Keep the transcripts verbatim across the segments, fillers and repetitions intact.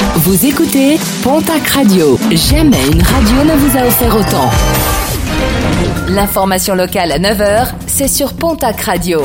Vous écoutez Pontac Radio. Jamais une radio ne vous a offert autant. L'information locale à neuf heures, c'est sur Pontac Radio.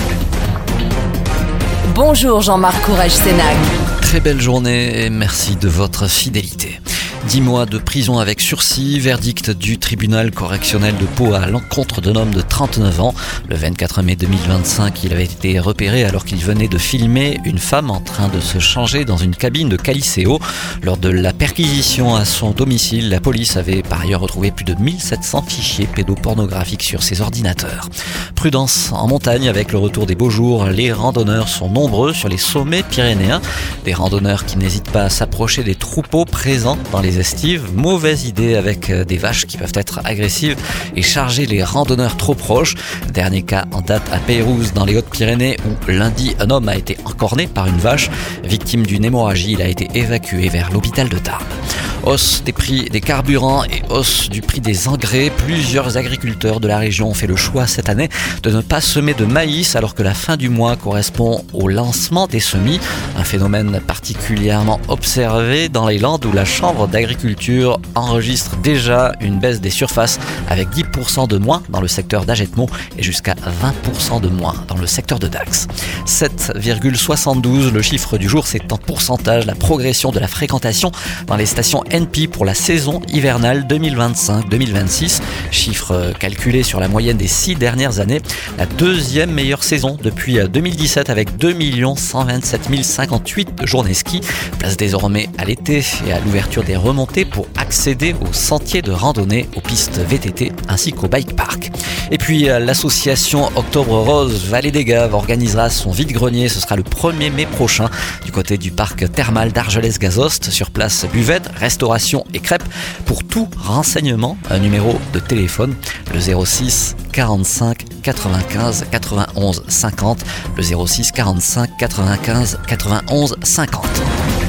Bonjour Jean-Marc Courage-Sénac. Très belle journée et merci de votre fidélité. Dix mois de prison avec sursis, verdict du tribunal correctionnel de Pau à l'encontre d'un homme de trente-neuf ans. Le vingt-quatre mai deux mille vingt-cinq, il avait été repéré alors qu'il venait de filmer une femme en train de se changer dans une cabine de Caliceo. Lors de la perquisition à son domicile, la police avait par ailleurs retrouvé plus de mille sept cents fichiers pédopornographiques sur ses ordinateurs. Prudence en montagne avec le retour des beaux jours. Les randonneurs sont nombreux sur les sommets pyrénéens. Des randonneurs qui n'hésitent pas à s'approcher des troupeaux présents dans les estives. Mauvaise idée avec des vaches qui peuvent être agressives et charger les randonneurs trop proches. Dernier cas en date à Pérouse dans les Hautes-Pyrénées où lundi un homme a été encorné par une vache. Victime d'une hémorragie, il a été évacué vers l'hôpital de Tarbes. Hausse des prix des carburants et hausse du prix des engrais. Plusieurs agriculteurs de la région ont fait le choix cette année de ne pas semer de maïs alors que la fin du mois correspond au lancement des semis. Un phénomène particulièrement observé dans les Landes où la Chambre d'agriculture enregistre déjà une baisse des surfaces avec dix pour cent de moins dans le secteur d'Agetmont et jusqu'à vingt pour cent de moins dans le secteur de Dax. sept virgule soixante-douze, le chiffre du jour, c'est en pourcentage la progression de la fréquentation dans les stations N P pour la saison hivernale deux mille vingt-cinq deux mille vingt-six. Chiffre calculé sur la moyenne des six dernières années. La deuxième meilleure saison depuis deux mille dix-sept avec deux millions cent vingt-sept mille cinquante-huit journées ski. Place désormais à l'été et à l'ouverture des remontées pour accéder aux sentiers de randonnée, aux pistes V T T ainsi qu'au bike park. Et puis l'association Octobre Rose Vallée des Gaves organisera son vide-grenier. Ce sera le premier mai prochain du côté du parc thermal d'Argelès-Gazost. Sur place, buvette, restauration et crêpes. Pour tout renseignement, un numéro de téléphone, le zéro six quarante-cinq quatre-vingt-quinze quatre-vingt-onze cinquante, le zéro six quarante-cinq quatre-vingt-quinze quatre-vingt-onze cinquante.